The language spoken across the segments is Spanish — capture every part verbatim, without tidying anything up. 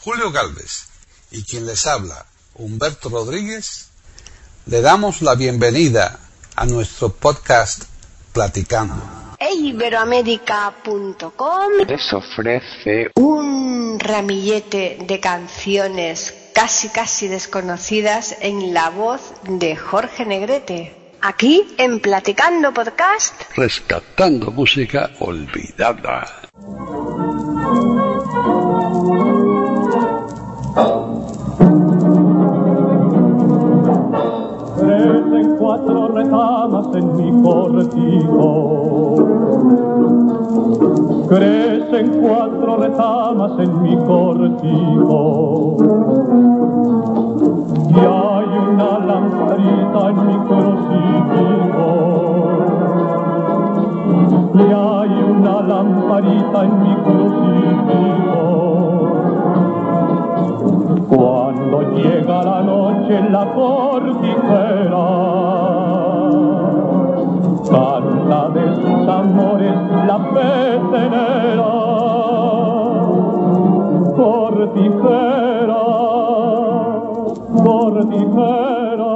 Julio Gálvez y quien les habla, Humberto Rodríguez, le damos la bienvenida a nuestro podcast Platicando. iberoamérica punto com les ofrece un ramillete de canciones casi casi desconocidas en la voz de Jorge Negrete. Aquí en Platicando Podcast, rescatando música olvidada. Crecen cuatro retamas en mi cortijo. Crecen cuatro retamas en mi cortijo. Y hay una lamparita en mi crucifijo. Y hay una lamparita en mi crucifijo. Cuando llega la noche en la cortijera, canta de sus amores la petenera. Cortijera, cortijera.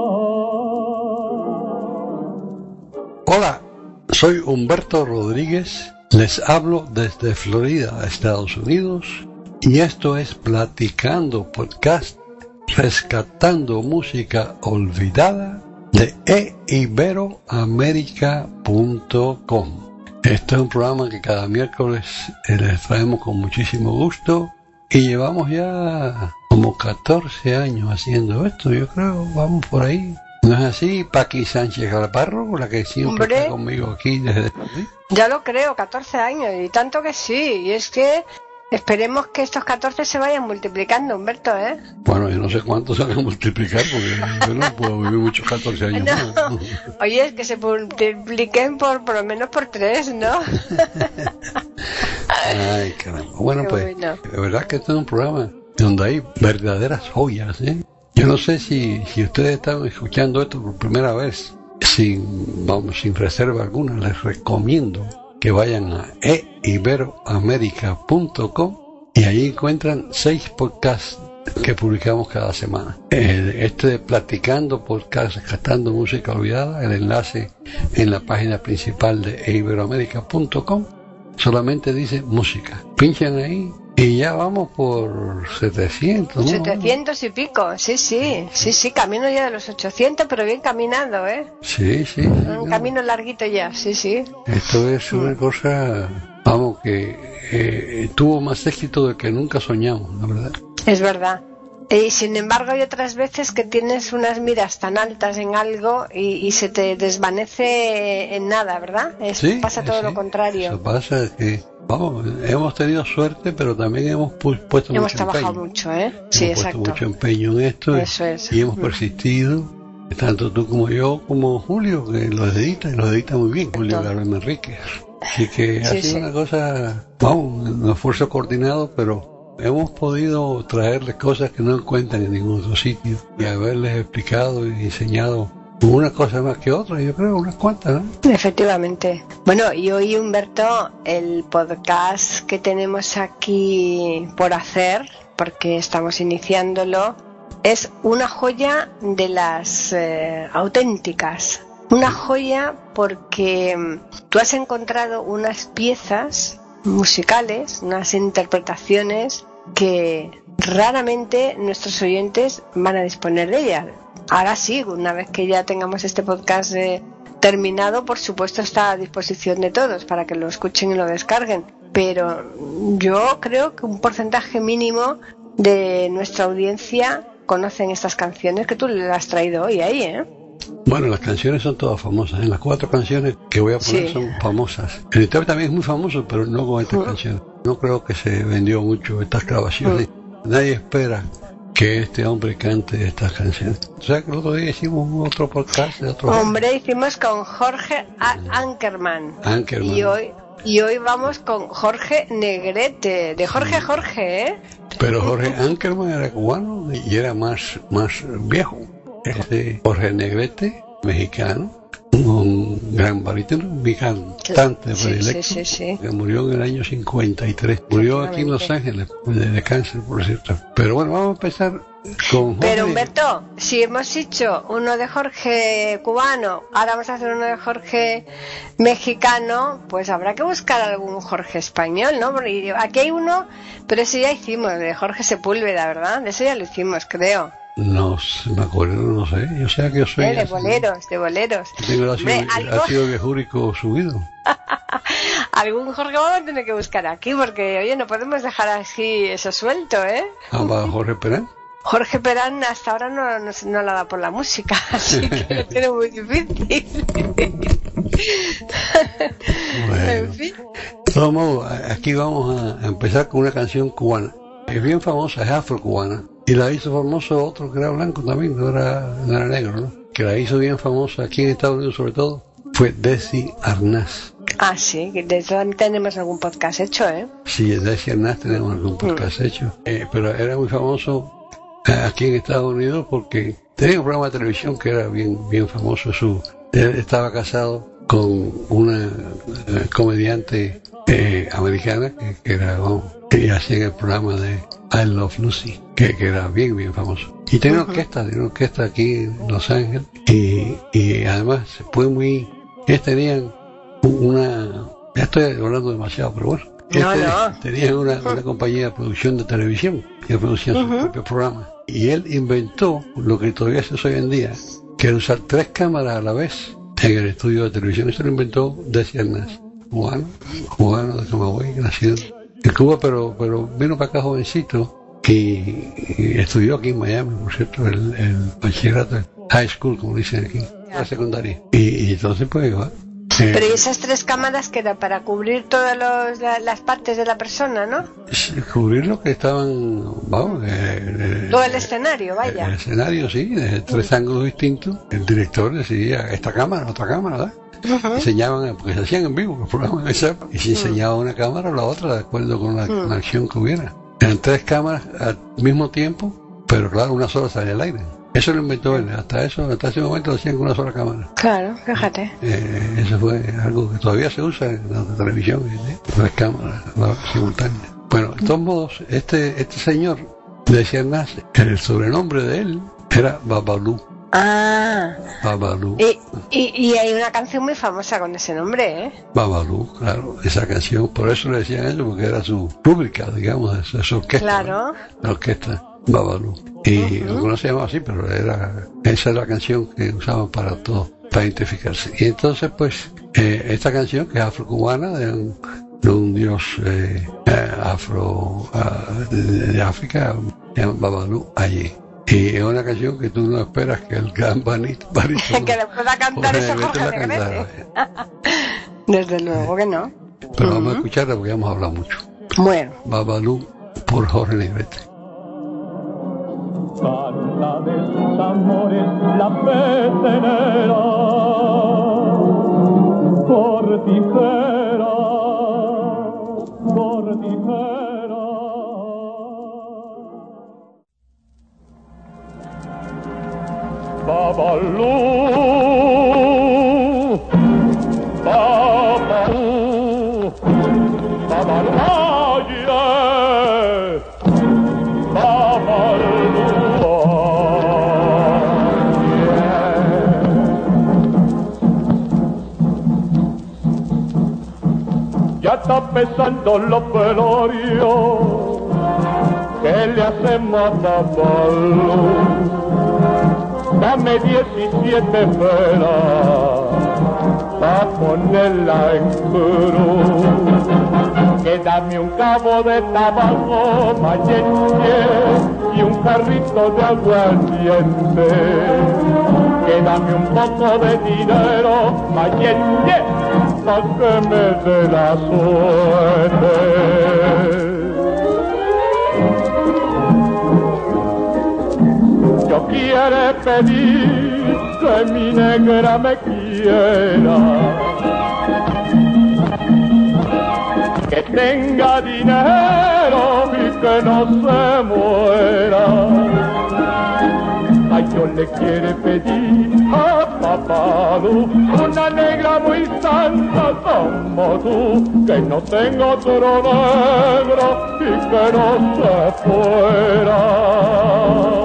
Hola, soy Humberto Rodríguez, les hablo desde Florida, Estados Unidos, y esto es Platicando Podcast, rescatando música olvidada de e iberoamérica punto com. Este es un programa que cada miércoles les traemos con muchísimo gusto y llevamos ya como catorce años haciendo esto, yo creo, vamos por ahí. ¿No es así, Paqui Sánchez Galparro, la que siempre Hombre, está conmigo aquí desde... ¿sí? Ya lo creo, catorce años, y tanto que sí, y es que esperemos que estos catorce se vayan multiplicando, Humberto, ¿eh? Bueno, yo no sé cuántos se van a multiplicar, porque yo no puedo vivir muchos catorce años No. más. Oye, es que se multipliquen por, por lo menos por tres, ¿no? Ay, caramba. Bueno, Qué pues, bueno. de verdad que este es un programa donde hay verdaderas joyas, ¿eh? Yo no sé si, si ustedes están escuchando esto por primera vez, sin, vamos, sin reserva alguna, les recomiendo que vayan a e iberoamérica punto com y ahí encuentran seis podcasts que publicamos cada semana. Eh, este de Platicando Podcast, rescatando música olvidada, el enlace en la página principal de e iberoamérica punto com, solamente dice música. Pinchan ahí y ya vamos por setecientos, ¿no? setecientos y pico, sí, sí, sí, sí, camino ya de los ochocientos, pero bien caminando, ¿eh? Sí, sí. Un sí, camino larguito ya, sí, sí. Esto es una cosa, vamos, que eh, tuvo más éxito del que nunca soñamos, la verdad. Es verdad. Y sin embargo hay otras veces que tienes unas miras tan altas en algo y, y se te desvanece en nada, ¿verdad? Es, Sí, pasa todo sí, lo contrario. Eso pasa que, vamos, hemos tenido suerte, pero también hemos pu- puesto Hemos mucho trabajado empeño. mucho, ¿eh? Sí, hemos exacto. puesto mucho empeño en esto y- Eso es. y hemos Mm. persistido, tanto tú como yo, como Julio, que los edita y los edita muy bien, Julio Gálvez Enríquez. Así que ha Sí, sido sí. una cosa, vamos, un esfuerzo coordinado, pero hemos podido traerles cosas que no encuentran en ningún otro sitio y haberles explicado y enseñado una cosa más que otra, yo creo, unas cuantas, ¿no? Efectivamente. Bueno, y hoy, Humberto, el podcast que tenemos aquí por hacer, porque estamos iniciándolo, es una joya de las eh, auténticas. Una joya porque mm, tú has encontrado unas piezas musicales, unas interpretaciones que raramente nuestros oyentes van a disponer de ellas. Ahora sí, una vez que ya tengamos este podcast eh, terminado, por supuesto está a disposición de todos para que lo escuchen y lo descarguen. Pero yo creo que un porcentaje mínimo de nuestra audiencia conocen estas canciones que tú le has traído hoy ahí, ¿eh? Bueno, las canciones son todas famosas, ¿eh? Las cuatro canciones que voy a poner Sí. son famosas. El intérprete también es muy famoso, pero no con estas Mm. canciones. No creo que se vendió mucho estas grabaciones. Nadie espera que este hombre cante estas canciones. O sea que el otro día hicimos otro podcast de otro Hombre, hicimos con Jorge A- Ankerman. Ankerman. Y hoy, y hoy vamos con Jorge Negrete, de Jorge Jorge, ¿eh? Pero Jorge Ankerman era cubano y era más, más viejo. Este Jorge Negrete, mexicano, un gran barítono, mi cantante sí, predilecto, sí, sí, sí. que murió en el año cincuenta y tres. Murió aquí en Los Ángeles de, de cáncer, por cierto. Pero bueno, vamos a empezar con Jorge. Pero Humberto, si hemos hecho uno de Jorge cubano, ahora vamos a hacer uno de Jorge mexicano, pues habrá que buscar algún Jorge español, ¿no? Porque aquí hay uno, pero ese ya hicimos, de Jorge Sepúlveda, ¿verdad? De eso ya lo hicimos, creo. No me acuerdo, no sé. Yo sé que yo soy. Eh, de así, boleros, de boleros. Tengo el ácido, Hombre, el ácido viejúrico subido. Algún Jorge vamos a tener que buscar aquí, porque, oye, no podemos dejar así eso suelto, ¿eh? Ah, va Jorge Perán. Jorge Perán hasta ahora no, no, no la da por la música, así que lo tiene muy difícil. Bueno. En fin. De todos modos, aquí vamos a empezar con una canción cubana. Es bien famosa, es afro-cubana. Y la hizo famoso otro que era blanco también, no era, no era negro, ¿no? Que la hizo bien famosa aquí en Estados Unidos sobre todo, fue Desi Arnaz. Ah, sí, de eso tenemos algún podcast hecho, ¿eh? Sí, de Desi Arnaz tenemos algún podcast mm. hecho. Eh, pero era muy famoso eh, aquí en Estados Unidos porque tenía un programa de televisión que era bien, bien famoso. Su, él estaba casado con una eh, comediante eh, americana que, que era... Oh, que hacía el programa de I Love Lucy, que, que era bien, bien famoso. Y tenía una orquesta, tenía una orquesta aquí en Los Ángeles, y, y además fue muy... Ellos tenían una... Ya estoy hablando demasiado, pero bueno. No, este, no. Tenían una, una compañía de producción de televisión, que producían uh-huh. sus propios programas. Y él inventó lo que todavía se hace hoy en día, que era usar tres cámaras a la vez en el estudio de televisión. Eso lo inventó Desi Arnaz, cubano, cubano de Camagüey, nacido en Cuba, pero pero vino para acá jovencito y, y estudió aquí en Miami, por cierto, el, el bachillerato, el high school, como dicen aquí, la secundaria. Y, y entonces, pues, va. Eh, pero ¿y esas tres cámaras que eran para cubrir todas los, la, las partes de la persona, no? Cubrir lo que estaban, vamos, eh, todo el escenario, vaya. El escenario, sí, de tres ángulos distintos. El director decía, esta cámara, otra cámara, ¿verdad? Uh-huh. Enseñaban, porque se hacían en vivo los programas de esa, y se enseñaba uh-huh. una cámara o la otra de acuerdo con la, uh-huh. con la acción que hubiera. Eran tres cámaras al mismo tiempo, pero claro, una sola salía al aire. Eso lo inventó él, hasta eso, hasta ese momento lo hacían con una sola cámara. Claro, fíjate. Eh, eso fue algo que todavía se usa en la televisión, ¿eh? Las cámaras simultáneas. Bueno, de todos modos, este, este señor decía Arnaz, el sobrenombre de él era Babalú. Ah, Babalú. Y, y, y hay una canción muy famosa con ese nombre, ¿eh? Babalú, claro, esa canción, por eso le decían eso, porque era su rúbrica, digamos, su, su orquesta. Claro. ¿no? La orquesta Babalú. Y uh-huh. no se llamaba así, pero era esa es la canción que usaban para todo, para identificarse. Y entonces, pues, eh, esta canción, que es afrocubana, de un, de un dios eh, eh, afro uh, de, de África, se llama Babalú allí. Y es una canción que tú no esperas que el gran barítono que le pueda cantar eso Jorge Negrete. Desde luego que no. Pero uh-huh. vamos a escucharla porque vamos a hablar mucho. Bueno. Babalú por Jorge Negrete. Carta de sus amores la petenera por tijera, por tijera. Babalú, Babalú, Babalú, yeah. Babalú, yeah. Ya está pesando los velorios que le hacemos a Babalú. Dame diecisiete velas pa' ponerla en cruz. Que dame un cabo de tabaco mayente y un carrito de aguardiente. Que dame un poco de dinero mayente pa' que me dé la suerte. Yo quiero pedir que mi negra me quiera, que tenga dinero y que no se muera. Ay, yo le quiero pedir a Babalú, una negra muy santa como tú, que no tenga otro negro y que no se fuera.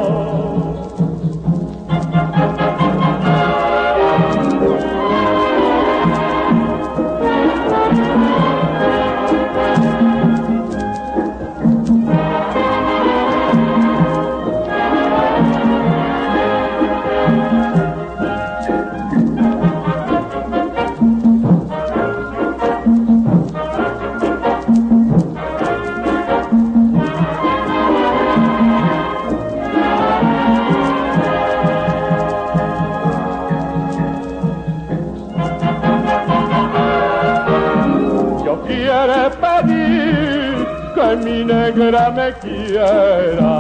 Que mi negra me quiera,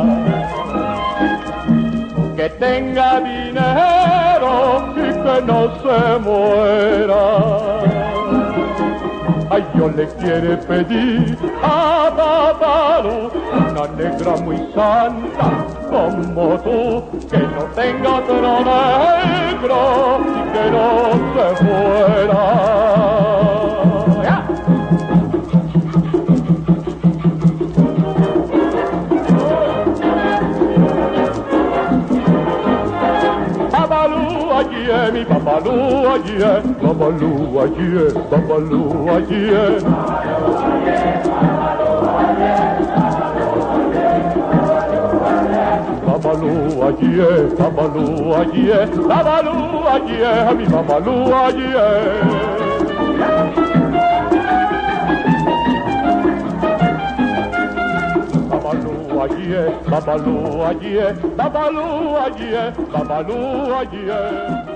que tenga dinero y que no se muera. Ay, yo le quiero pedir a Babalú, una negra muy santa como tú, que no tenga otro negro y que no se muera. Aye, mi Babalú, aye, Babalú, aye, Babalú, aye. Babalú, aye, Babalú, aye, Babalú, aye, mi Babalú, aye. Aye, Babalú, aye, Babalú, aye, Babalú, aye.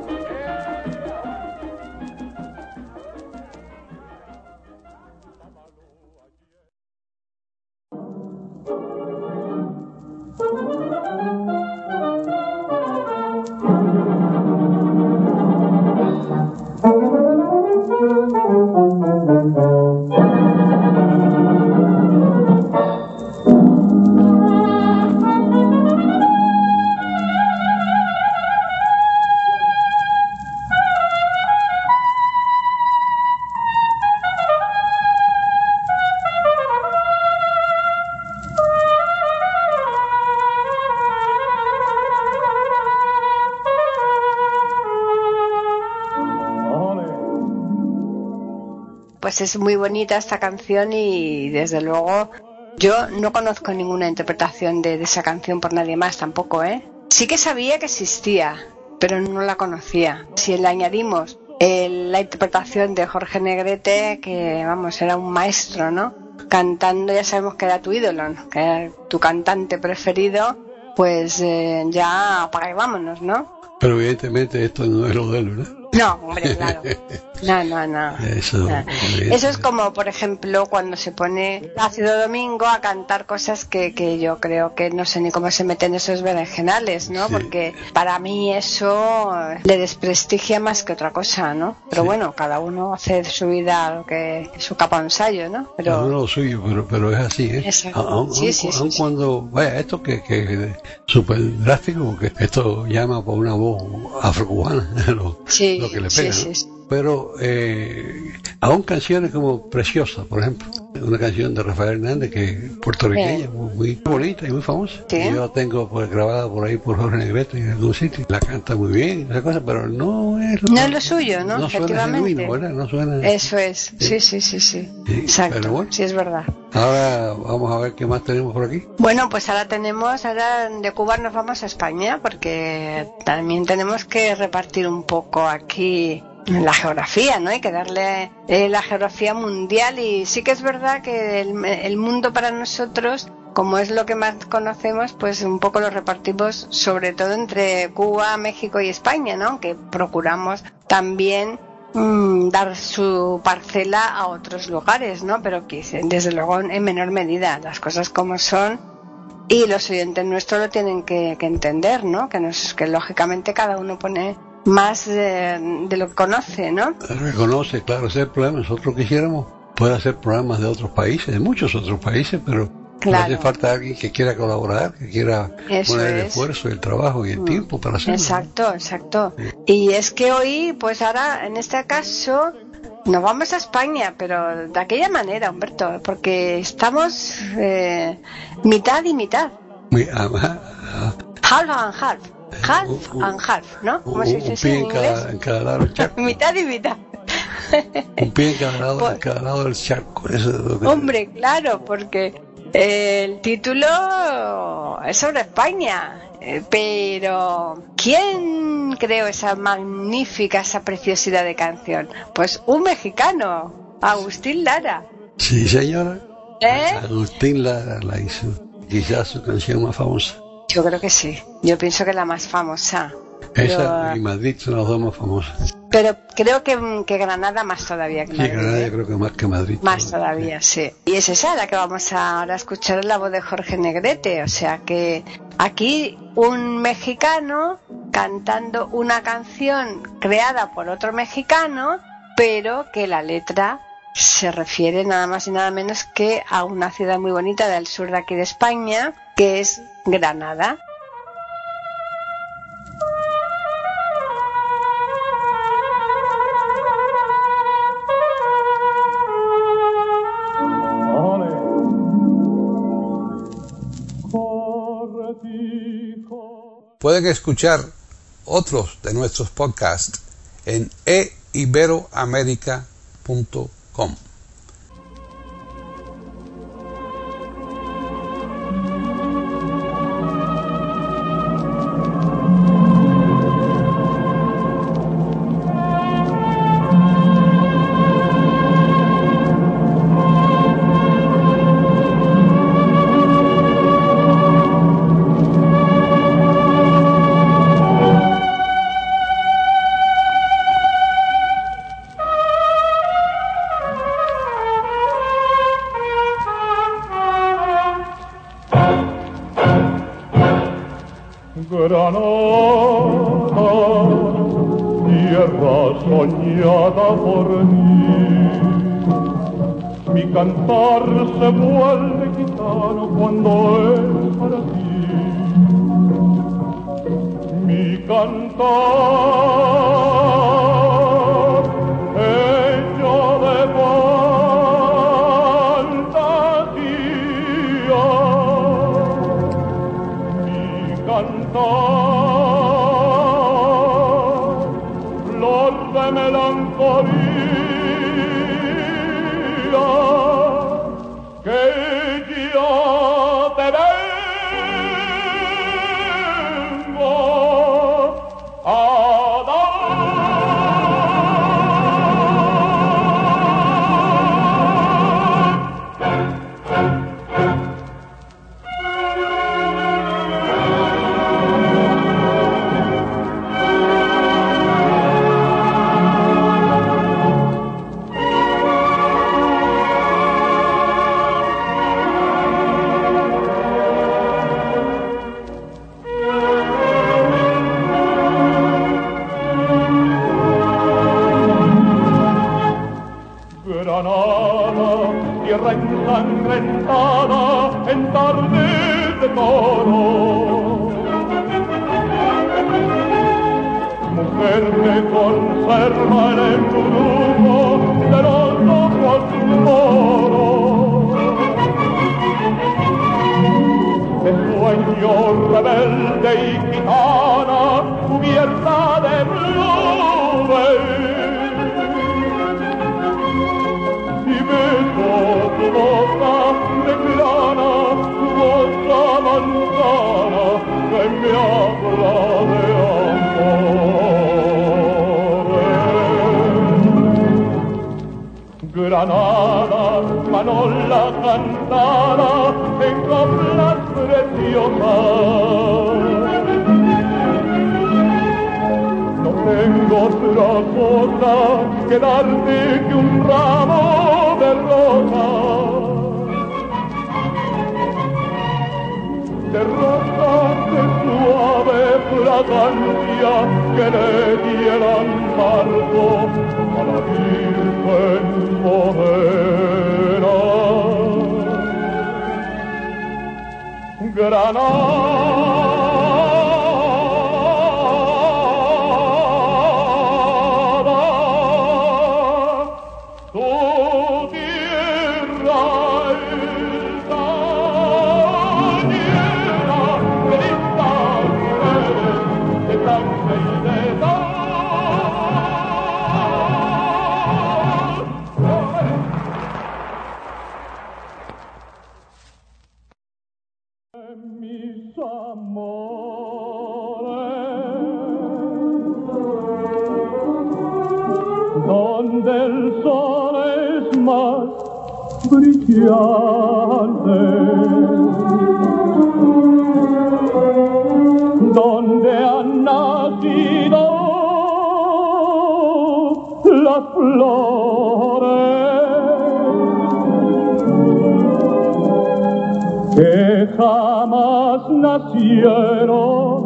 Pues es muy bonita esta canción y desde luego yo no conozco ninguna interpretación de, de esa canción por nadie más tampoco, ¿eh? Sí que sabía que existía, pero no la conocía. Si le añadimos el, la interpretación de Jorge Negrete, que vamos, era un maestro, ¿no? Cantando, ya sabemos que era tu ídolo, ¿no? Que era tu cantante preferido, pues eh, ya apaga y vámonos, ¿no? Pero evidentemente esto no es lo de él, ¿verdad? No, hombre, claro. No, no, no. Eso, no. Eso es como, por ejemplo, cuando se pone Plácido Domingo a cantar cosas que, que yo creo que no sé ni cómo se meten esos berenjenales, ¿no? Sí. Porque para mí eso le desprestigia más que otra cosa, ¿no? Pero sí. Bueno, cada uno hace de su vida lo que su capa ensayo, ¿no? Pero cada uno lo suyo, pero, pero es así, ¿eh? Exacto. Aun, sí, sí, aun sí, cuando, sí. Vaya, esto que es súper drástico, porque esto llama por una voz afrocubana, lo, sí, lo que le pega, sí, ¿no? sí, sí. Pero eh, aún canciones como Preciosa, por ejemplo, una canción de Rafael Hernández que es puertorriqueña, sí. muy, muy bonita y muy famosa. Sí. Yo la tengo pues, grabada por ahí por Jorge Negrete en algún sitio. La canta muy bien, esa cosa, pero no es lo, no es lo suyo, ¿no? No suena genuino, ¿verdad? No suena. Eso es, sí, sí, sí, sí. sí. Exacto, pero bueno, sí es verdad. Ahora vamos a ver qué más tenemos por aquí. Bueno, pues ahora tenemos, ahora de Cuba nos vamos a España, porque también tenemos que repartir un poco aquí la geografía, ¿no? Hay que darle eh, la geografía mundial, y sí que es verdad que el, el mundo para nosotros, como es lo que más conocemos, pues un poco lo repartimos sobre todo entre Cuba, México y España, ¿no? Aunque procuramos también mmm, dar su parcela a otros lugares, ¿no? Pero que desde luego en menor medida, las cosas como son, y los oyentes nuestros lo tienen que, que entender, ¿no? Que, nos, que lógicamente cada uno pone más eh, de lo que conoce, ¿no? Reconoce, claro, ese es el problema. Nosotros quisiéramos poder hacer programas de otros países, de muchos otros países, pero Claro. Hace falta alguien que quiera colaborar, que quiera Eso poner el es. esfuerzo, el trabajo y el Mm. tiempo para hacerlo. Exacto, exacto. Sí. Y es que hoy, pues ahora, en este caso, nos vamos a España, pero de aquella manera, Humberto, porque estamos eh, mitad y mitad. Muy- además, Half and half. Half Un- un- and half, ¿no? ¿Cómo un, se dice un eso pie en en cada, inglés? en cada lado del charco. Mitad y mitad. Un pie en cada lado, Pues- en cada lado del charco. Eso es lo que- Hombre, claro, porque eh, el título es sobre España, eh, pero ¿quién creó esa magnífica, esa preciosidad de canción? Pues un mexicano, Agustín Lara. Sí, señora. ¿Eh? Agustín la, la hizo. Quizás su canción más famosa. Yo creo que sí, yo pienso que la más famosa. Esa Pero, y Madrid son las dos más famosas. pero creo que, que Granada más todavía que Sí, Madrid. Granada ¿eh? yo creo que más que Madrid. Más todavía, sí. Y es esa la que vamos a ahora a escuchar, la voz de Jorge Negrete. O sea que aquí un mexicano cantando una canción creada por otro mexicano, pero que la letra se refiere nada más y nada menos que a una ciudad muy bonita del sur de aquí de España, que es Granada. Ole. Corre, hijo. Pueden escuchar otros de nuestros podcasts en e iberoamerica punto com. Granada, tierra soñada por mí. Mi cantar se vuelve gitano cuando es para ti. Mi cantar hecho de fantasía. Mi cantar, flor de melancolía, que yo te vengo a Granada, tierra ensangrentada en tardes de toro. Mujer que conserva el embrujo de los ojos moros. De sueño rebelde y gitana, cubierta de nubes. Y beso tu boca de grana, tu boca manzana, que me habla de amores. Granada, Manola cantada en coplas preciosas. No tengo otra cosa que darte que un ramo de rosas, de rosas de suave fragancia que le dieran marco a la Virgen morena. Donde han nacido las flores que jamás nacieron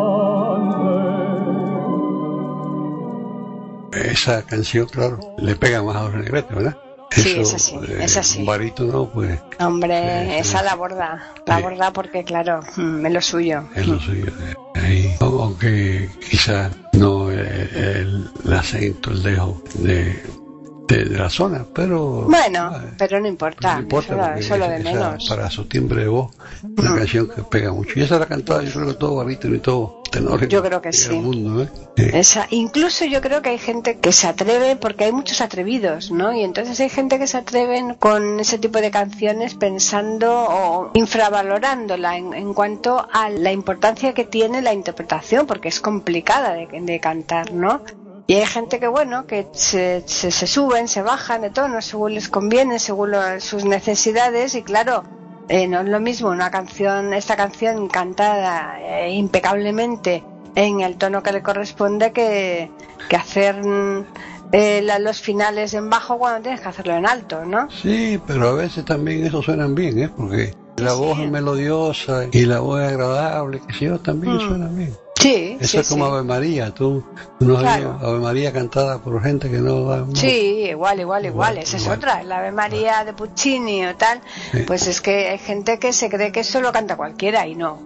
antes. Esa canción, claro, le pega más a los Negrete, ¿verdad? Sí, Eso, es así, eh, es así. Un barítono, pues... Hombre, eh, esa eh, la borda, la sí. borda porque, claro, mm, es lo suyo. Es lo suyo. eh, Ahí, aunque quizás no eh, el, el acento, el dejo de, de, de la zona, pero... Bueno, eh, pero no importa, no importa, eso, porque eso es lo de esa- menos. para su timbre de voz, una Mm. canción que pega mucho. Y esa la cantaba, yo creo que todo barítono y todo tenor Yo creo que en sí. el mundo, ¿eh? Eh, Esa, incluso yo creo que hay gente que se atreve, porque hay muchos atrevidos, ¿no? Y entonces hay gente que se atreven con ese tipo de canciones pensando o infravalorándola en, en cuanto a la importancia que tiene la interpretación, porque es complicada de, de cantar, ¿no? Y hay gente que, bueno, que se, se, se suben, se bajan de tono según les conviene, según lo- sus necesidades, y claro, eh, no es lo mismo una canción, esta canción cantada eh, impecablemente en el tono que le corresponde que, que hacer mm, eh, la- los finales en bajo cuando tienes que hacerlo en alto, ¿no? Sí, pero a veces también eso suenan bien, ¿eh? Porque la voz es melodiosa y la voz es agradable, que si yo también Mm. suena bien. Sí, Eso sí, es como sí. Ave María, tú, tú no Claro. sabías Ave María cantada por gente que no da... no- Sí, igual, igual, igual, Igual, esa es igual. otra, la Ave María de Puccini o tal, Sí. pues es que hay gente que se cree que eso lo canta cualquiera y no.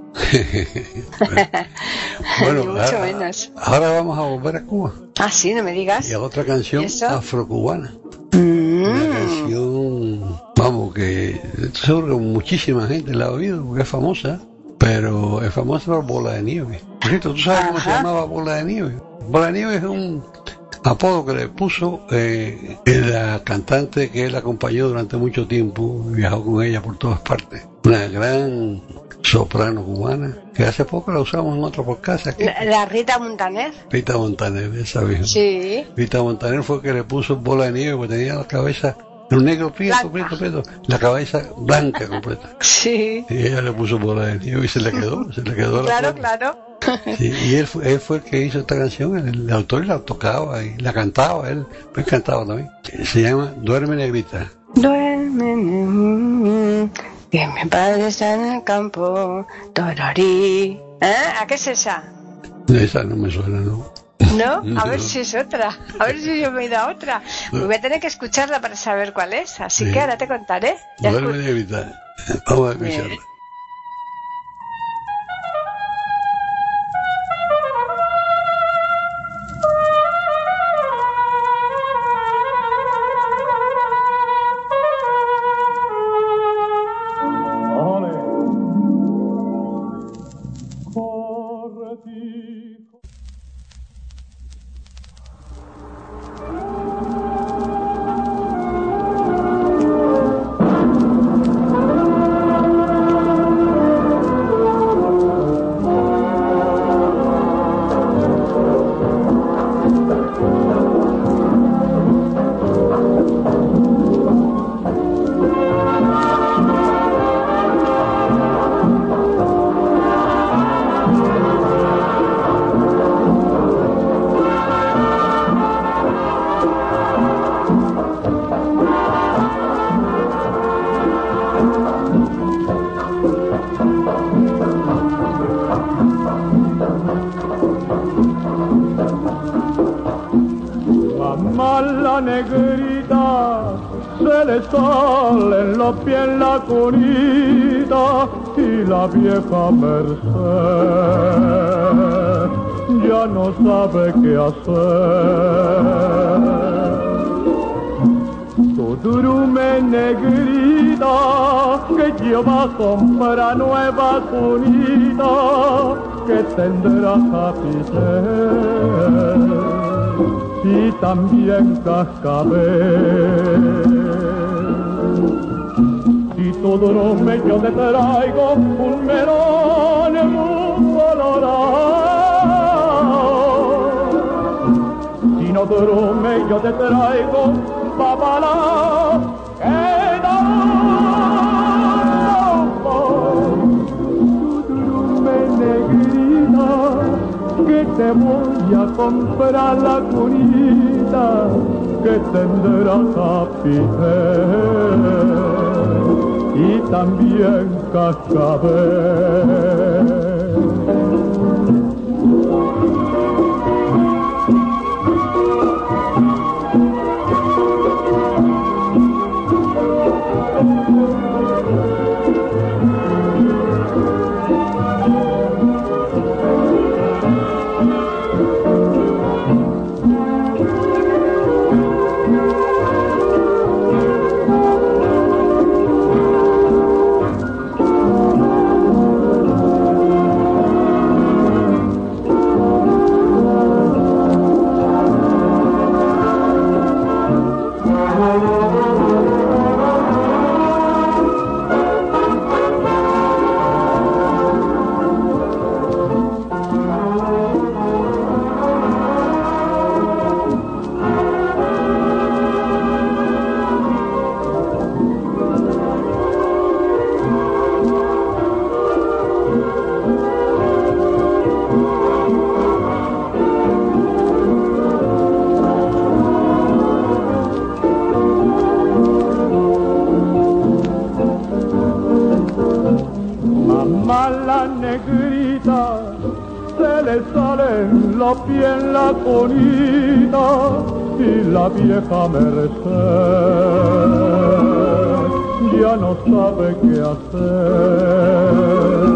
Bueno, Ni mucho ahora, menos. ahora vamos a volver a Cuba Ah, sí, no me digas. y a otra canción ¿Y eso? afrocubana. Mm. Una canción, vamos, que estoy seguro que muchísima gente la ha oído porque es famosa, pero es famosa por Bola de Nieve. Por cierto, ¿tú sabes cómo se Ajá. llamaba Bola de Nieve? Bola de Nieve es un apodo que le puso eh, la cantante que él acompañó durante mucho tiempo, viajó con ella por todas partes. Una gran soprano cubana, que hace poco la usamos en otro podcast aquí. La, la Rita Montaner. Rita Montaner, esa misma. Sí. Rita Montaner fue que le puso Bola de Nieve porque tenía la cabeza de un negro prieto, Blanca. prieto, prieto, la cabeza blanca completa. Sí. Y ella le puso Bola de Nieve y se le quedó, se le quedó la Claro, forma. claro. Sí, y él fue, él fue el que hizo esta canción, el, el autor la tocaba y la cantaba, él, él cantaba también. Se llama Duerme Negrita. Duerme, mm, que mi padre está en el campo. Tororí. ¿Eh? ¿A qué es esa? Esa no me suena, ¿no? ¿No? A ver No. si es otra. A ver si yo me he ido a otra. Pues voy a tener que escucharla para saber cuál es. Así Sí. que ahora te contaré. Ya Duerme escu- Negrita. Vamos a Bien. escucharla. Ole. Corre, hijo. Mamá la negrita se le salen los pies en la curita y y la vieja Merced ya no sabe qué hacer. Tu durume negrita que lleva compra nueva cunita que tendrá capitel y también cascabel. Si tu durume yo te traigo un melón muy colorado, si no durume yo te traigo papalá, que no, tu durume negrita, que te voy a comprar la cunita que tendrá capitel y también cascabel. Pie en la cunita y la vieja Merced ya no sabe qué hacer.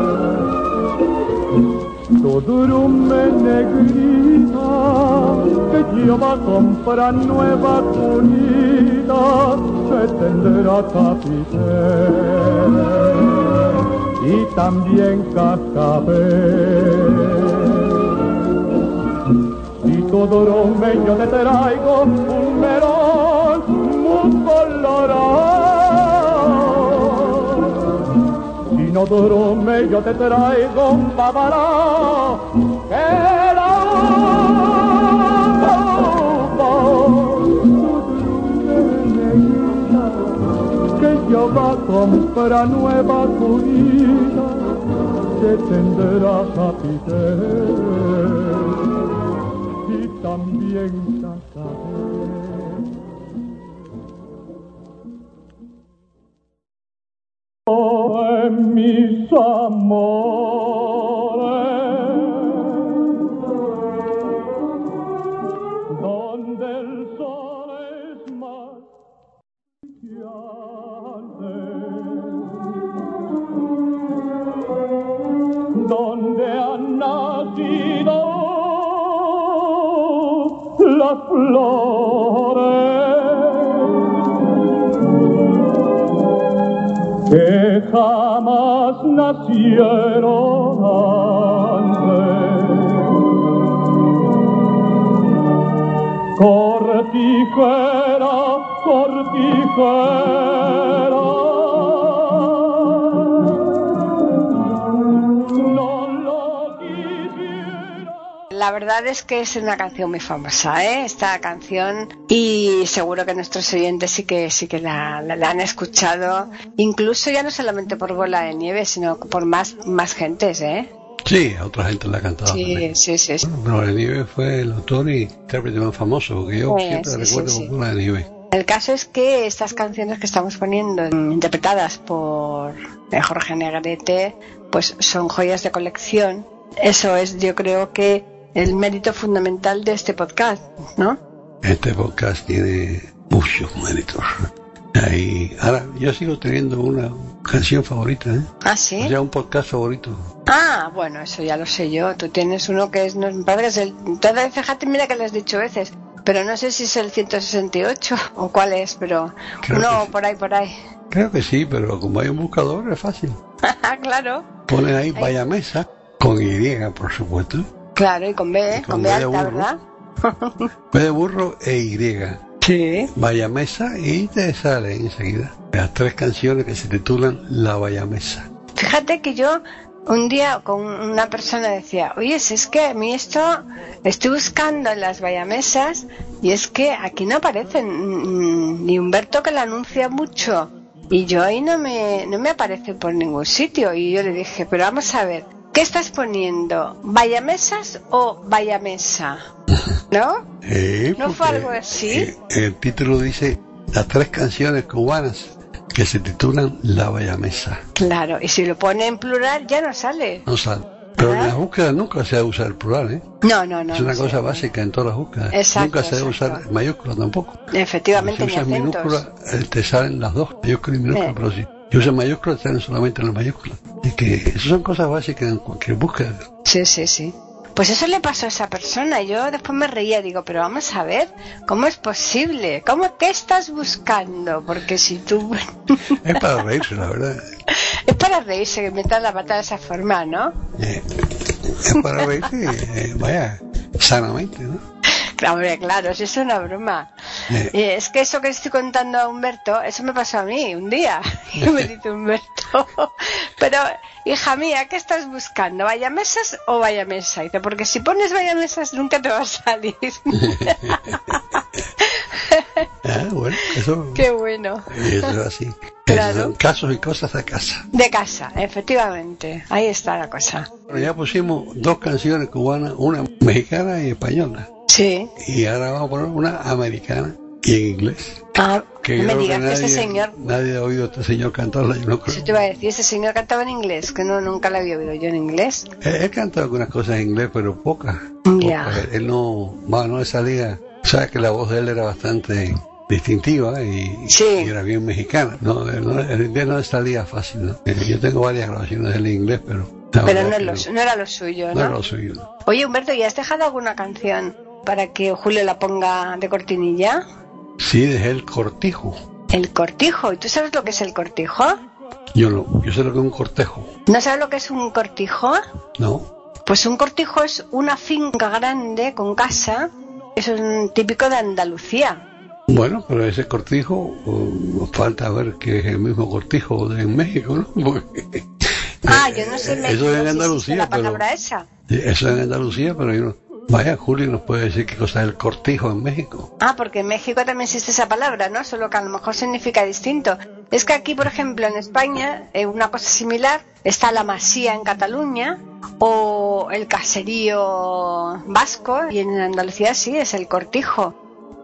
Tu durume negrita que lleva a comprar nueva cunita que tendrá capitel y también cascabel. Todo rompe yo te traigo un melón muy colorado, si no rompe yo te traigo un babalá que la que yo va a comprar nueva cunita que tendrá capitel también cascabel. Oh, en mis amores, donde el sol es más brillante, donde han nacido las flores que jamás nacieron antes. Cortijera, cortijera, la verdad es que es una canción muy famosa, ¿eh? Esta canción, y seguro que nuestros oyentes sí que sí que la, la, la han escuchado, incluso ya no solamente por Bola de Nieve, sino por más más gentes, ¿eh? Sí, a otra gente la ha cantado. Sí, también. sí, sí, sí. Bueno, Bola de Nieve fue el autor y intérprete más famoso, que yo sí, siempre sí, recuerdo sí, sí. Bola de Nieve. El caso es que estas canciones que estamos poniendo, interpretadas por Jorge Negrete, pues son joyas de colección. Eso es, yo creo que el mérito fundamental de este podcast, ¿no? Este podcast tiene muchos méritos. Ahí, ahora, yo sigo teniendo una canción favorita, ¿eh? ¿Ah, sí? O sea, un podcast favorito. Ah, bueno, eso ya lo sé yo. Tú tienes uno que es, no, me parece que es el... Entonces, fíjate, mira que lo has dicho veces, pero no sé si es el ciento sesenta y ocho o cuál es, pero Creo uno sí. por ahí, por ahí. Creo que sí, pero como hay un buscador es fácil. Claro. Pones ahí Vaya Mesa, con Y, por supuesto. Claro, y con B, Y con, con B alta, ¿verdad? B de burro e Y. Sí. Vaya Mesa y te sale enseguida las tres canciones que se titulan La Vaya Mesa. Fíjate que yo un día con una persona decía, oye, si es que a mí esto estoy buscando en las vallamesas y es que aquí no aparece ni Humberto, que la anuncia mucho, y yo ahí no me, no me aparece por ningún sitio. Y yo le dije, pero vamos a ver, ¿qué estás poniendo? ¿Vallamesas o Vallamesa? ¿No? Eh, ¿No fue algo así? Eh, el título dice las tres canciones cubanas que se titulan La Vaya Mesa. Claro, y si lo pone en plural ya no sale. No sale. Pero ¿verdad? en las búsquedas nunca se usa el plural, ¿eh? No, no, no. Es una no cosa sé. básica en todas las búsquedas. Exacto, nunca se debe exacto. usar mayúscula tampoco. Efectivamente, Si usas ni acentos. minúscula, eh, te salen las dos, mayúscula y minúscula, Sí. pero si, si usas mayúscula, te salen solamente las mayúsculas. Y que esas son cosas básicas en cualquier búsqueda. Sí, sí, sí. Pues eso le pasó a esa persona. Yo después me reía, digo, pero vamos a ver, ¿cómo es posible? ¿Cómo qué estás buscando? Porque si tú... Es para reírse, la verdad. Es para reírse que metas la pata de esa forma, ¿no? Eh, es para reírse, eh, vaya, sanamente, ¿no? Claro, hombre, claro, si es una broma. Eh. Y es que eso que estoy contando a Humberto, eso me pasó a mí un día. Y me dice Humberto, pero hija mía, ¿qué estás buscando? ¿Vallamesas o Vallamesa? Y dice, porque si pones Vallamesas nunca te va a salir. Ah, bueno, eso, Qué bueno. eso es así. Claro. Esos son casos y cosas de casa. De casa, efectivamente. Ahí está la cosa. Bueno, ya pusimos dos canciones cubanas, una mexicana y española. Sí. Y ahora vamos a poner una americana y en inglés. Ah, Que no me creo digas que que nadie, este señor... nadie ha oído a este señor cantarla, yo no creo. Eso te iba a decir, ese señor cantaba en inglés, que no nunca lo había oído yo en inglés. Él, él canta algunas cosas en inglés, pero pocas. Ya. Pocas. Él, él no, bueno, no le salía, sabes que la voz de él era bastante distintiva y, Sí. y era bien mexicana. No, él no, el inglés no le salía fácil, ¿no? Eh, Yo tengo varias grabaciones del inglés, pero... la Pero verdad no, que es lo, no era lo suyo, no ¿no? era lo suyo. Oye, Humberto, ¿y has dejado alguna canción para que Julio la ponga de cortinilla? Sí, dejé el cortijo. El cortijo. ¿Y tú sabes lo que es el cortijo? Yo no, yo sé lo que es un cortejo. ¿No sabes lo que es un cortijo? No. Pues un cortijo es una finca grande con casa. Eso es un típico de Andalucía. Bueno, pero ese cortijo, uh, falta ver que es el mismo cortijo de en México, ¿no? Porque, Ah, yo no sé en México eso es en si existe Andalucía, la pero palabra esa. eso es en Andalucía, pero yo no. Vaya, Julio nos puede decir qué cosa es el cortijo en México. Ah, porque en México también existe esa palabra, ¿no? Solo que a lo mejor significa distinto. Es que aquí, por ejemplo, en España, eh, una cosa similar, está la masía en Cataluña o el caserío vasco, y en Andalucía sí es el cortijo.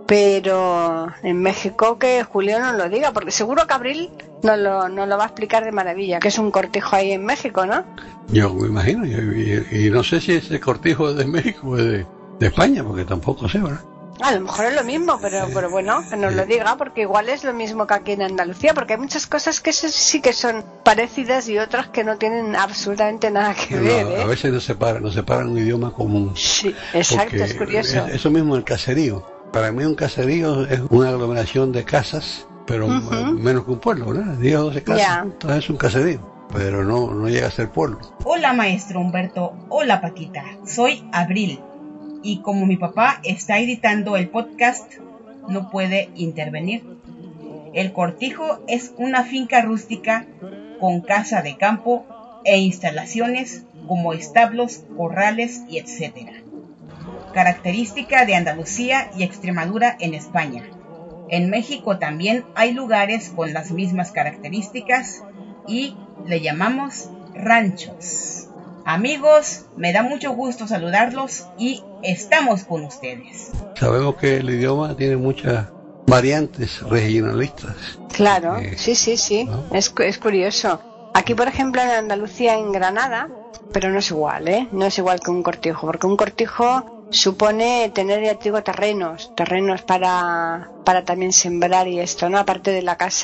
Pero en México que Julio no lo diga, porque seguro que Abril nos lo, nos lo va a explicar de maravilla, que es un cortijo ahí en México, ¿no? Yo me imagino, y, y- y no sé si ese cortijo es de México o es de, de España, porque tampoco sé, ¿verdad? A lo mejor es lo mismo, pero, pero bueno, que nos lo diga, porque igual es lo mismo que aquí en Andalucía, porque hay muchas cosas que sí- sí que son parecidas y otras que no tienen absolutamente nada que No, ver, a ¿eh? veces no separan, no separan un idioma común. Sí, exacto, Porque es curioso. es- Eso mismo el caserío. Para mí un caserío es una aglomeración de casas, pero Ujú. eh, menos que un pueblo, ¿verdad? diez o doce casas, Ya. entonces es un caserío, pero no, no llega a ser pueblo. Hola maestro Humberto, hola Paquita, soy Abril y como mi papá está editando el podcast no puede intervenir. El cortijo es una finca rústica con casa de campo e instalaciones como establos, corrales y etcétera. Característica de Andalucía y Extremadura en España. En México también hay lugares con las mismas características y le llamamos ranchos. Amigos, me da mucho gusto saludarlos y estamos con ustedes. Sabemos que el idioma tiene muchas variantes regionalistas. Claro, Eh, sí, sí, sí, ¿no? es, cu- es curioso. Aquí, por ejemplo, en Andalucía, en Granada, pero no es igual, ¿eh? No es igual que un cortijo, porque un cortijo supone tener, ya te digo, terrenos, terrenos para, para también sembrar y esto, ¿no? Aparte de la casa.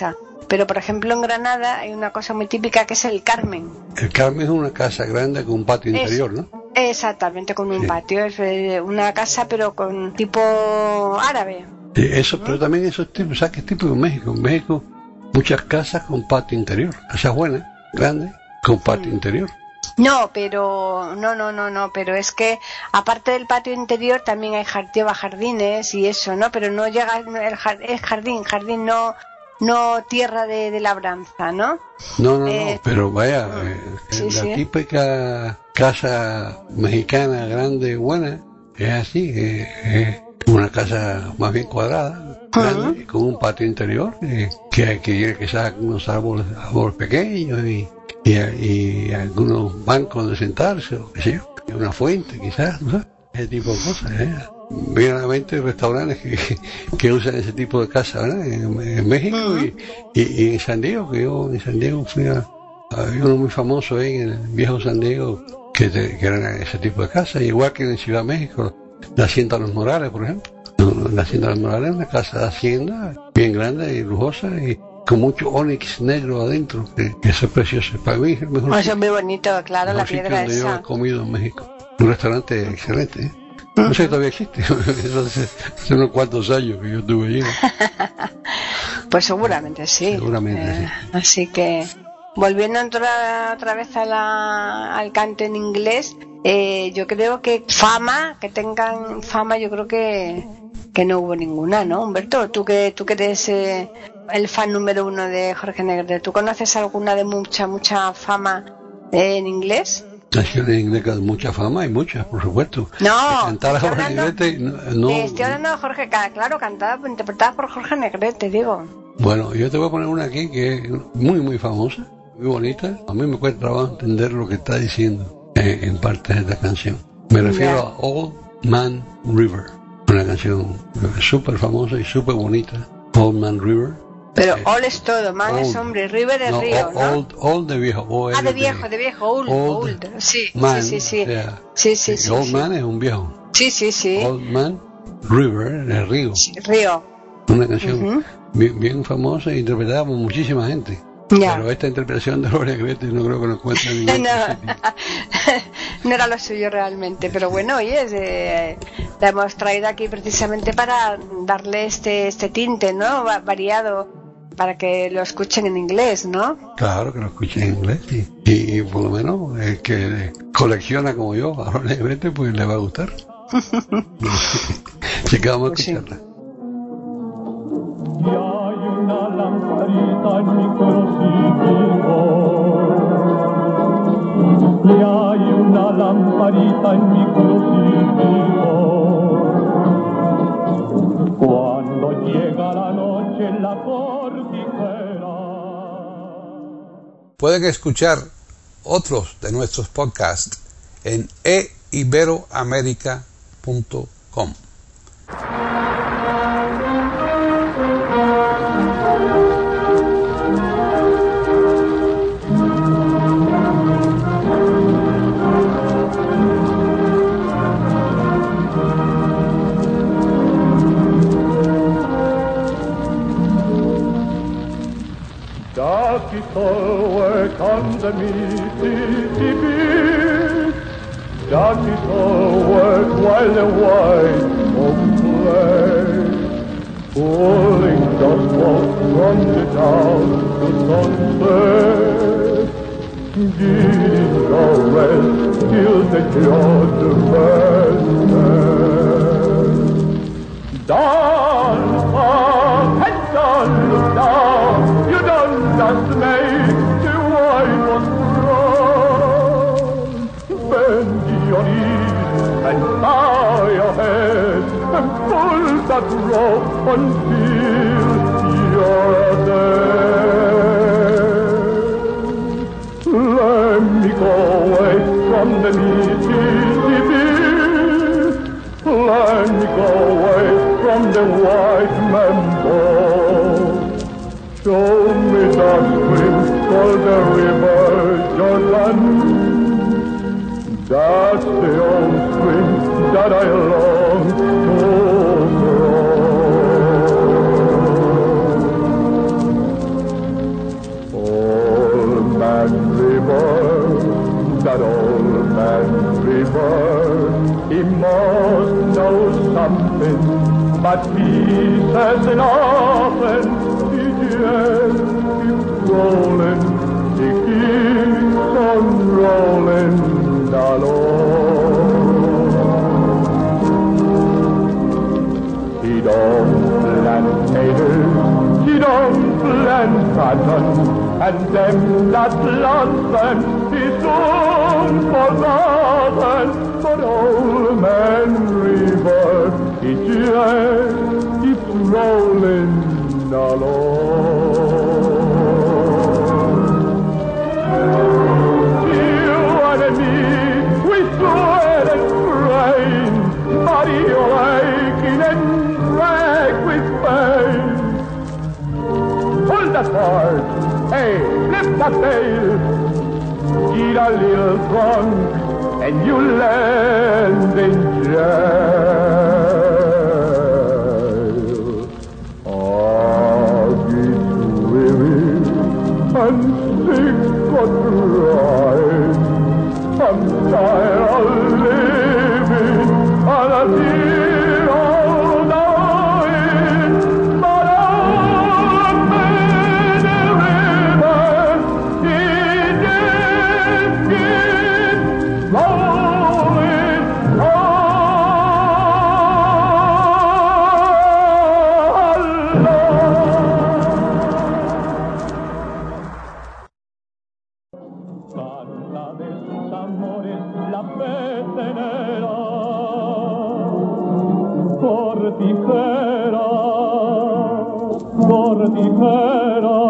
Pero por ejemplo en Granada hay una cosa muy típica que es el Carmen. El Carmen es una casa grande con un patio es, interior, ¿no? Exactamente, con un sí. patio. Es una casa pero con tipo árabe. Sí, eso, ¿no? Pero también esos tipos, ¿sabes qué tipo en México? En México muchas casas con patio interior, casas buenas, grandes, con patio mm. interior. No, pero no, no, no, no, pero es que aparte del patio interior también hay lleva jardines y eso, ¿no? Pero no llega el jardín, es jardín, jardín no, no tierra de, de labranza, ¿no? No, no, eh, no, pero vaya, eh, sí, la sí. típica casa mexicana grande, buena, es así, eh, eh, una casa más bien cuadrada, grande, uh-huh. con un patio interior, eh, que, que quizás unos árboles, árboles pequeños y Y, y algunos bancos de sentarse, o qué sé yo, una fuente quizás, ¿no? Ese tipo de cosas, ¿eh? Verdaderamente restaurantes que, que usan ese tipo de casas, ¿verdad? En, en México uh-huh. y, y, y en San Diego, que yo en San Diego fui a, había uno muy famoso ahí en el viejo San Diego, que, te, que eran ese tipo de casas, igual que en Ciudad de México, la Hacienda Los Morales, por ejemplo. La Hacienda Los Morales es una casa de hacienda bien grande y lujosa y con mucho ónix negro adentro, que, que eso es precioso. Para mí es el mejor. Eso es muy bonito, claro, la piedra donde esa. Yo he comido en México. Un restaurante excelente, ¿eh? No sé si todavía existe. Eso hace, hace unos cuantos años que yo estuve allí. Pues seguramente sí. Seguramente eh, sí. Así que, volviendo otra, otra vez a la, al canto en inglés, eh, yo creo que fama, que tengan fama, yo creo que, que no hubo ninguna, ¿no, Humberto? Tú que, tú que eres eh, el fan número uno de Jorge Negrete, ¿tú conoces alguna de mucha, mucha fama eh, en inglés? Canciones en inglés con mucha fama, hay muchas, por supuesto. No, cantar a Jorge hablando, Negrete, no, no. Estoy hablando de Jorge, claro, cantada, interpretada por Jorge Negrete, digo. Bueno, yo te voy a poner una aquí que es muy, muy famosa, muy bonita. A mí me cuesta trabajo entender lo que está diciendo eh, en partes de esta canción. Me refiero yeah. a Old Man River, una canción súper famosa y súper bonita, Old Man River. Pero eh, old es todo, man old, es hombre, river es no, río, ¿no? Old, old de viejo. O ah, de viejo, de viejo, old, old. old. Sí, man, sí, sí, sí. O sea, sí, sí, sí. Old sí. man es un viejo. Sí, sí, sí. Old Man River, el río. Sí, río. Una canción uh-huh. bien, bien famosa e interpretada por muchísima gente. Ya. Pero esta interpretación de Gloria Negrete no creo que lo encuentre en ningún no. sitio. No era lo suyo realmente, pero bueno, oye, eh, la hemos traído aquí precisamente para darle este este tinte, ¿no? Va- variado, para que lo escuchen en inglés, ¿no? Claro que lo escuchen en inglés y, y, y por lo menos el que colecciona como yo a Gloria Negrete pues le va a gustar. Así que vamos a Pues sí. escucharla. Y hay una lamparita en mi crucifijo. Y hay una lamparita en mi crucifijo. Cuando llega la noche en la cordillera. Pueden escuchar otros de nuestros podcasts en e iberoamerica punto com. Da quitó canta Mississippi, da quitó while the white folks play, pulling dust from the town to sunset, giving no rest till the Georgia man. Down, up and down, look down, you don't just make the white one run. Bend your knees and bow your head and pull that rope until you're dead. Let me go away from the Mississippi. Let me go away from the white man boat. Show me the stream called the river Jordan. That's the old stream that I long to cross. man river, he must know something, but he says nothing. He just keeps rolling, he keeps on rolling along. He don't plant taters, he don't plant cotton, and them that plants them, he soon forgotten. But old man river, he just keeps rolling along. You and me, we sweat and grind, body aching and drag with pain. Hold that hard, hey, lift that tail. Eat a little drunk, and you land in jail. I get weary and sick of crying. I'm tired of living on a dear old night. But old man river, he just keeps rolling Canta de sus amores la petenera, cortijera, cortijera.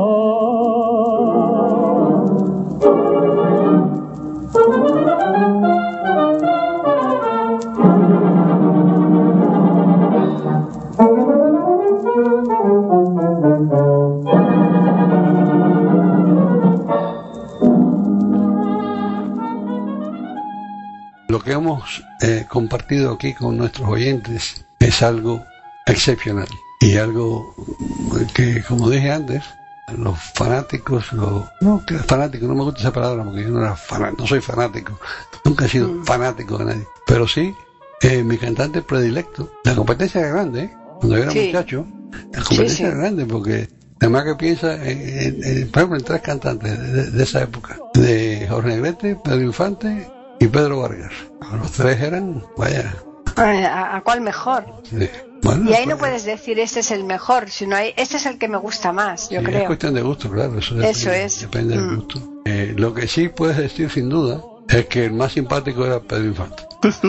Lo que hemos eh, compartido aquí con nuestros oyentes es algo excepcional y algo que, como dije antes, los fanáticos, los, no, que fanáticos, no me gusta esa palabra porque yo no era fanático, no soy fanático, nunca he sido fanático de nadie, pero sí, eh, mi cantante predilecto. La competencia era grande, ¿eh? Cuando yo era Sí. muchacho, la competencia Sí, sí. era grande porque además que piensa en, en, en, por ejemplo, en tres cantantes de, de esa época, de Jorge Negrete, Pedro Infante y Pedro Vargas. Los tres eran, vaya. ¿A, a cuál mejor? Sí. Bueno, Y ahí no pues, puedes decir este es el mejor, sino hay, este es el que me gusta más, yo sí, es creo. cuestión de gusto, claro. Eso, Eso depende, es. depende del Mm. gusto. Eh, lo que sí puedes decir sin duda es que el más simpático era Pedro Infante.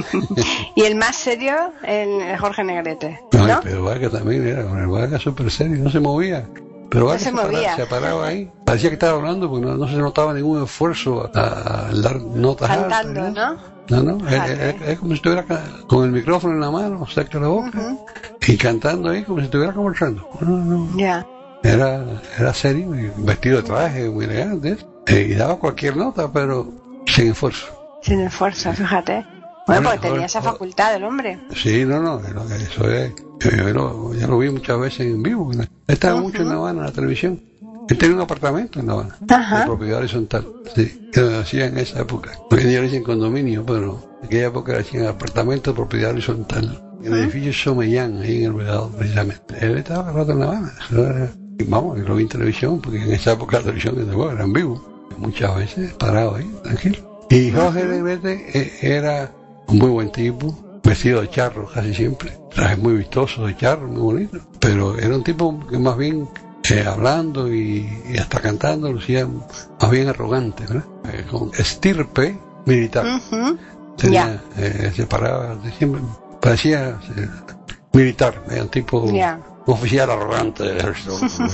Y el más serio, el Jorge Negrete, Ay, ¿no? Pedro Vargas también era, Pedro Vargas súper serio, no se movía. Pero Vargas se se, paraba, movía. se paraba ahí. Parecía que estaba hablando porque no, no se notaba ningún esfuerzo a, a dar notas Cantando, altas. ¿no? No, no, es, Fíjate. es- es como si estuviera ca- con el micrófono en la mano, cerca de la boca, Ujú. y cantando ahí como si estuviera conversando. No, no, Ya. era, era serio, y vestido de traje, muy elegante, eh, y daba cualquier nota, pero sin esfuerzo. Sin esfuerzo, fíjate. Bueno, Bueno, porque tenía ahora- esa ahora- facultad el hombre. Sí, no, no, eso es, yo, yo lo, ya lo vi muchas veces en vivo. Él estaba Ujú. mucho en La Habana, en la televisión. Él tenía un apartamento en La Habana, Ajá. de propiedad horizontal, sí, que lo hacía en esa época. Hoy en día lo dicen condominio, pero en aquella época lo hacían apartamento de propiedad horizontal. En el edificio Somellán, ahí en el Vedado, precisamente. Él estaba cada rato en La Habana. Eso era- y vamos, yo lo vi en televisión, porque en esa época la televisión bueno, era en vivo. Muchas veces parado ahí, tranquilo. Y Jorge Negrete eh, era un muy buen tipo, vestido de charro casi siempre, traje muy vistoso de charro, muy bonito, pero era un tipo que más bien eh, hablando y, y hasta cantando lucía más bien arrogante, ¿verdad? Eh, con estirpe militar. Ujú. Tenía, eh, se paraba, de siempre parecía eh, militar, era un tipo, Ya. un oficial arrogante del ejército.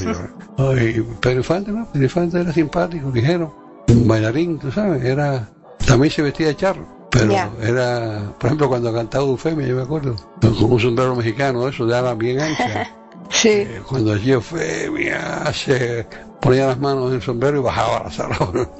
Y Pedro Infante, ¿no? Pedro Infante era simpático, ligero, un bailarín, tú sabes, era, también se vestía de charro, pero Ya. era, por ejemplo, cuando cantaba Eufemia, yo me acuerdo, con un sombrero mexicano, eso, de ala bien ancha. Sí. Eh, cuando hacía Eufemia, se ponía las manos en el sombrero y bajaba la sala.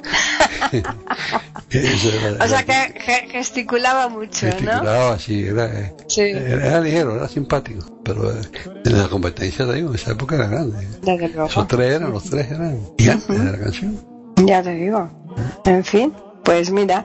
Eso era- O sea era- que ge- gesticulaba mucho, ¿no? gesticulaba así, era, eh, Sí. era, era ligero, era simpático, pero eh, en la competencia, te digo, en esa época era grande. Desde luego. Esos tres eran, los tres eran gigantes de la canción. Ya te digo. En fin, pues mira,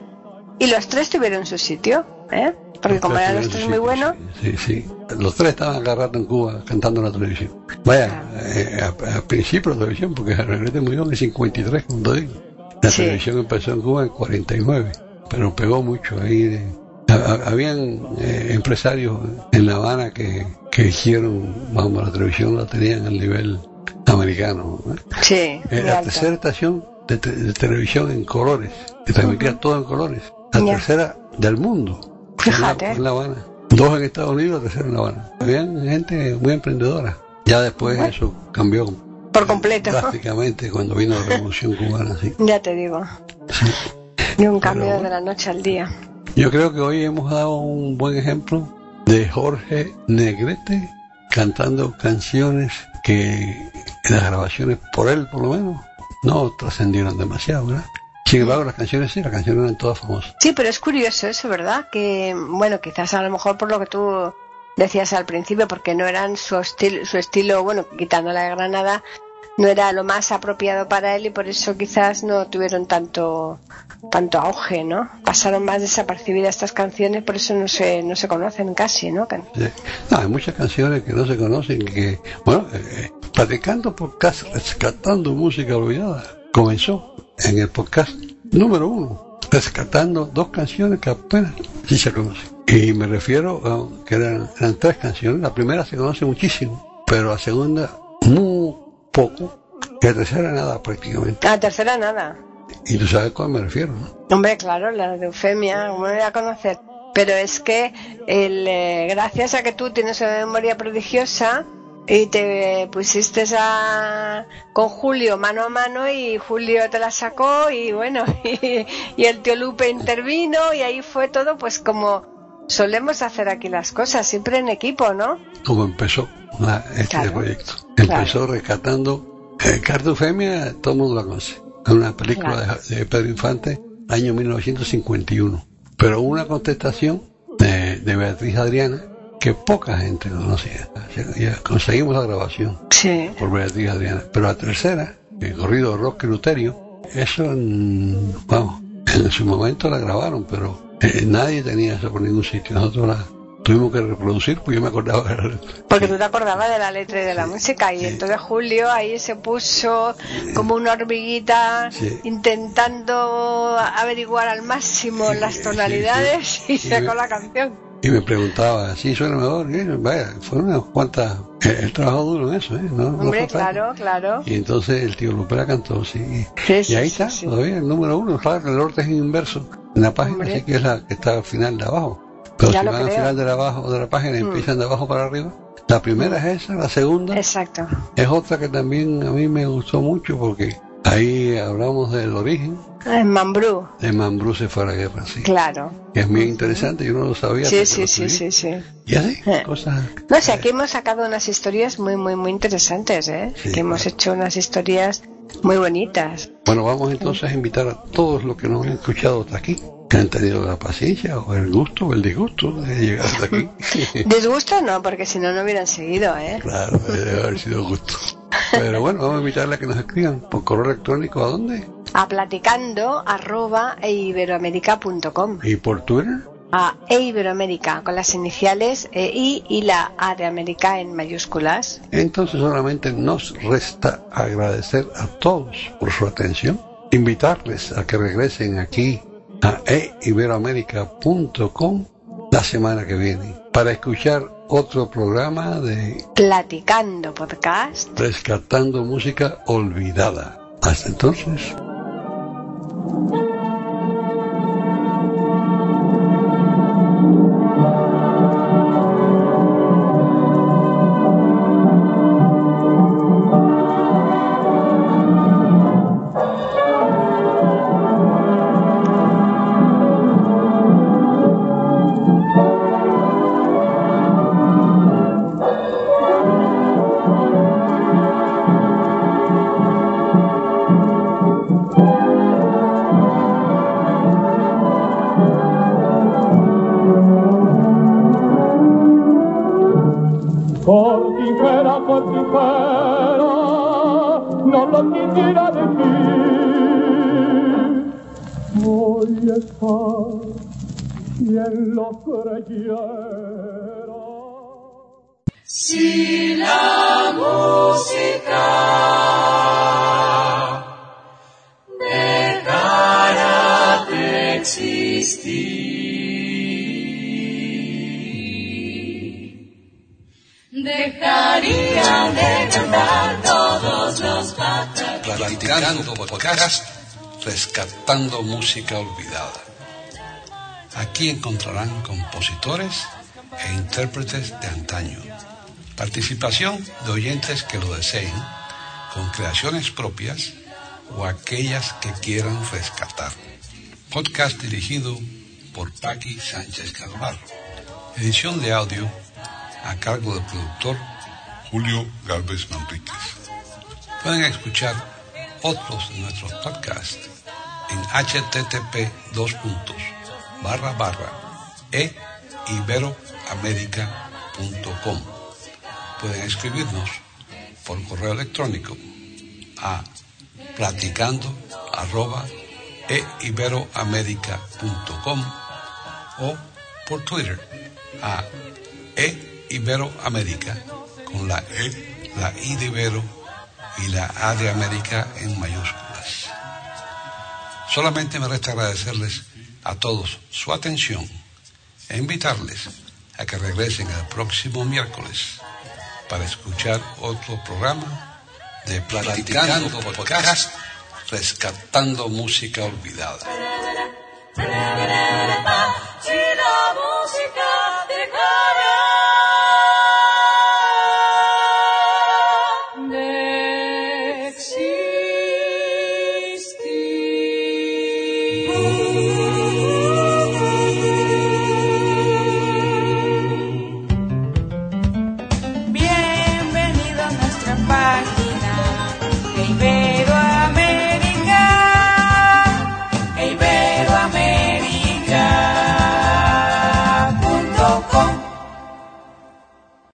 y los tres tuvieron su sitio, ¿eh? Porque como eran los tres muy buenos... Sí, sí, los tres estaban agarrados en Cuba cantando en la televisión. Vaya, eh, al principio de la televisión, porque el Regrete murió en el cincuenta y tres, como te digo. La sí. televisión empezó en Cuba en cuarenta y nueve, pero pegó mucho ahí. De, a, habían eh, empresarios en La Habana que, que hicieron, vamos, la televisión la tenían al nivel americano, ¿eh? Sí. Eh, la alto. tercera estación de, te, de televisión en colores, que transmitía uh-huh. todo en colores. La yeah. tercera del mundo. Fíjate. En La, en La Habana. Dos en Estados Unidos, la tercera en La Habana. Habían gente muy emprendedora. Ya después bueno. eso cambió por completo. Drásticamente cuando vino la Revolución Cubana, sí. Ya te digo. Sí. Y un cambio bueno, de la noche al día. Yo creo que hoy hemos dado un buen ejemplo de Jorge Negrete cantando canciones que en las grabaciones, por él por lo menos, no trascendieron demasiado, ¿verdad? Sin embargo, las canciones sí, las canciones eran todas famosas. Sí, pero es curioso eso, ¿verdad? Que, bueno, quizás a lo mejor por lo que tú decías al principio, porque no eran su estilo, su estilo, bueno, quitando la de Granada, no era lo más apropiado para él y por eso quizás no tuvieron tanto tanto auge, ¿no? Pasaron más desapercibidas estas canciones, por eso no se no se conocen casi, ¿no? Sí. No, hay muchas canciones que no se conocen, que, bueno, eh, Platicando Podcast, Rescatando Música Olvidada, comenzó en el podcast número uno, rescatando dos canciones que apenas sí se conocen. Y me refiero a que eran, eran tres canciones. La primera se conoce muchísimo, pero la segunda muy poco, y la tercera nada prácticamente. La tercera nada. Y tú sabes a cuál me refiero, ¿no? Hombre, claro, la de Eufemia, ¿cómo no voy a conocer? Pero es que el, eh, gracias a que tú tienes una memoria prodigiosa y te pusiste a, con Julio mano a mano y Julio te la sacó y bueno, y, y el tío Lupe intervino y ahí fue todo pues como solemos hacer aquí las cosas, siempre en equipo, ¿no? Como empezó la, este claro, proyecto. Empezó claro. rescatando eh, Carta Eufemia, todo el mundo la conoce. Una película claro. de, de Pedro Infante, año mil novecientos cincuenta y uno. Pero hubo una contestación de, de Beatriz Adriana que poca gente conocía. Ya conseguimos la grabación sí. por Beatriz Adriana. Pero la tercera, el corrido de Roque Luterio, eso, vamos, en su momento la grabaron, pero eh, nadie tenía eso por ningún sitio. Nosotros la tuvimos que reproducir porque yo me acordaba de la letra. Porque tú te acordabas de la letra y de la sí, música y sí. entonces Julio ahí se puso como una hormiguita sí. intentando averiguar al máximo sí, las tonalidades sí, sí. y sacó y me, la canción. Y me preguntaba, ¿sí suena mejor? Y, vaya, fueron unas cuantas... Él trabajó duro en eso, ¿eh? No, Hombre, no claro, claro. Y entonces el tío Lupe la cantó, sí. sí y sí, ahí sí, está, sí. todavía el número uno, claro, el orden es inverso en la página, Hombre. Así que es la que está al final de abajo. Pero ya si van creo. al final de la, abajo, de la página y mm. empiezan de abajo para arriba, la primera mm. es esa, la segunda Exacto. es otra que también a mí me gustó mucho porque ahí hablamos del origen. En Mambrú. De Mambrú se fue a la guerra, sí. Claro. Que es muy interesante, yo no lo sabía. Sí, sí, sí, sí, sí. Y así, eh. cosas... No sé, aquí hemos sacado unas historias muy, muy, muy interesantes, ¿eh? Sí, que hemos claro. hecho unas historias muy bonitas. Bueno, vamos entonces a invitar a todos los que nos han escuchado hasta aquí, que han tenido la paciencia o el gusto o el disgusto de llegar hasta aquí. Disgusto no, porque si no, no hubieran seguido, ¿eh? Claro, debe haber sido gusto. Pero bueno, vamos a invitarle a que nos escriban por correo electrónico. ¿A dónde? A platicando arroba eiberoamerica punto com. ¿Y por Twitter? A Eiberoamerica, con las iniciales E I y la A de América en mayúsculas. Entonces solamente nos resta agradecer a todos por su atención, invitarles a que regresen aquí a eiberoamerica punto com la semana que viene para escuchar otro programa de Platicando Podcast, rescatando música olvidada. Hasta entonces. Cortijera, cortijera, no lo quisiera decir. Voy estar quien lo creyera. Si la música dejara de existir, dejarían de cantar todos los pájaros. Platicando podcast, rescatando música olvidada. Aquí encontrarán compositores e intérpretes de antaño. Participación de oyentes que lo deseen, con creaciones propias o aquellas que quieran rescatar. Podcast dirigido por Paqui Sánchez Calvarro. Edición de audio a cargo del productor Julio Galvez Manríquez. Pueden escuchar otros de nuestros podcasts en http dos puntos barra barra e iberoamerica punto com. Pueden escribirnos por correo electrónico a platicando arroba e iberoamerica punto com o por Twitter a e iberoamerica con la E, la I de Ibero y la A de América en mayúsculas. Solamente me resta agradecerles a todos su atención e invitarles a que regresen el próximo miércoles para escuchar otro programa de Platicando Podcast, rescatando música olvidada.